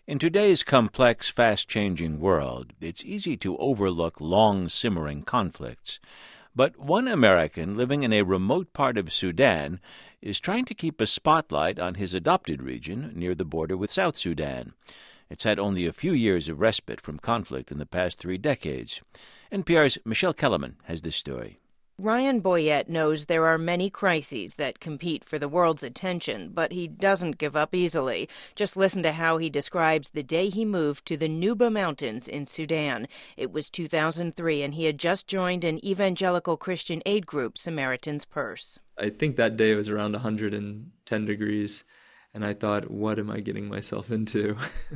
In today's complex, fast-changing world, it's easy to overlook long-simmering conflicts. But one American living in a remote part of Sudan is trying to keep a spotlight on his adopted region near the border with South Sudan. It's had only a few years of respite from conflict in the past 3 decades. NPR's Michelle Kellerman has this story. Ryan Boyette knows there are many crises that compete for the world's attention, but he doesn't give up easily. Just listen to how he describes the day he moved to the Nuba Mountains in Sudan. It was 2003, and he had just joined an evangelical Christian aid group, Samaritan's Purse. I think that day it was around 110 degrees, and I thought, what am I getting myself into?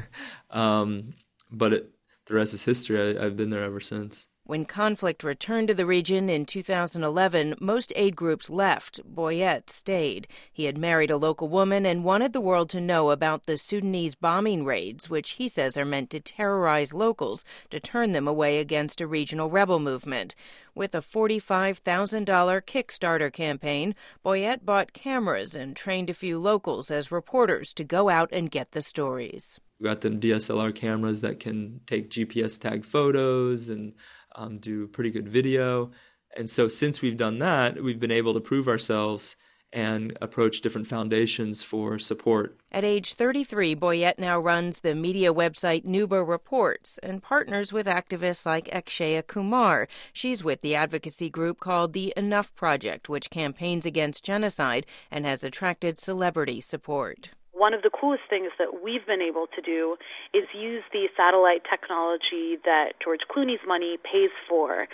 The rest is history. I've been there ever since. When conflict returned to the region in 2011, most aid groups left. Boyette stayed. He had married a local woman and wanted the world to know about the Sudanese bombing raids, which he says are meant to terrorize locals to turn them away against a regional rebel movement. With a $45,000 Kickstarter campaign, Boyette bought cameras and trained a few locals as reporters to go out and get the stories. We got them DSLR cameras that can take GPS-tagged photos and do pretty good video. And so since we've done that, we've been able to prove ourselves and approach different foundations for support. At age 33, Boyette now runs the media website Nuba Reports and partners with activists like Akshaya Kumar. She's with the advocacy group called the Enough Project, which campaigns against genocide and has attracted celebrity support. One of the coolest things that we've been able to do is use the satellite technology that George Clooney's money pays for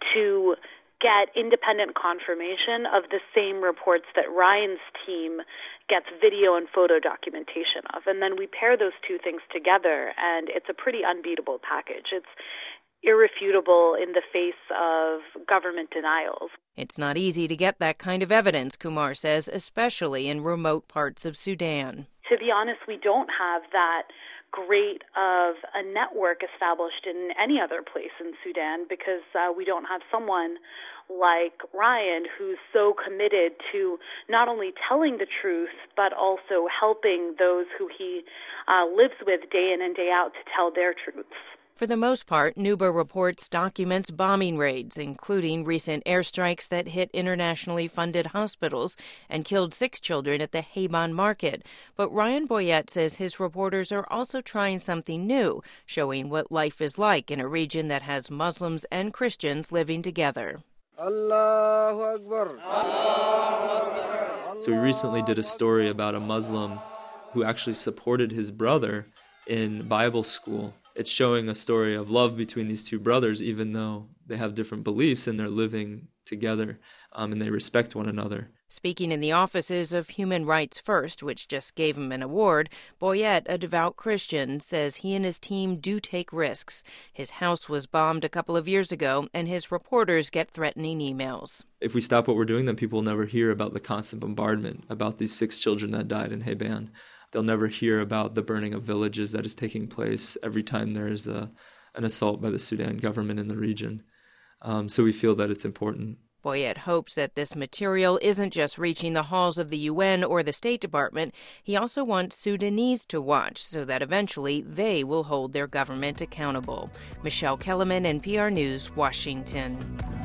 to get independent confirmation of the same reports that Ryan's team gets video and photo documentation of. And then we pair those two things together, and it's a pretty unbeatable package. It's irrefutable in the face of government denials. It's not easy to get that kind of evidence, Kumar says, especially in remote parts of Sudan. To be honest, we don't have that great of a network established in any other place in Sudan because we don't have someone like Ryan who's so committed to not only telling the truth but also helping those who he lives with day in and day out to tell their truths. For the most part, Nuba Reports documents bombing raids, including recent airstrikes that hit internationally funded hospitals and killed 6 children at the Hebron market. But Ryan Boyette says his reporters are also trying something new, showing what life is like in a region that has Muslims and Christians living together. Allahu Akbar. So we recently did a story about a Muslim who actually supported his brother in Bible school. It's showing a story of love between these two brothers, even though they have different beliefs and they're living together and they respect one another. Speaking in the offices of Human Rights First, which just gave him an award, Boyette, a devout Christian, says he and his team do take risks. His house was bombed a couple of years ago, and his reporters get threatening emails. If we stop what we're doing, then people will never hear about the constant bombardment, about these 6 children that died in Hebron. They'll never hear about the burning of villages that is taking place every time there is an assault by the Sudan government in the region. So we feel that it's important. Boyette hopes that this material isn't just reaching the halls of the UN or the State Department. He also wants Sudanese to watch so that eventually they will hold their government accountable. Michelle Kellerman, NPR News, Washington.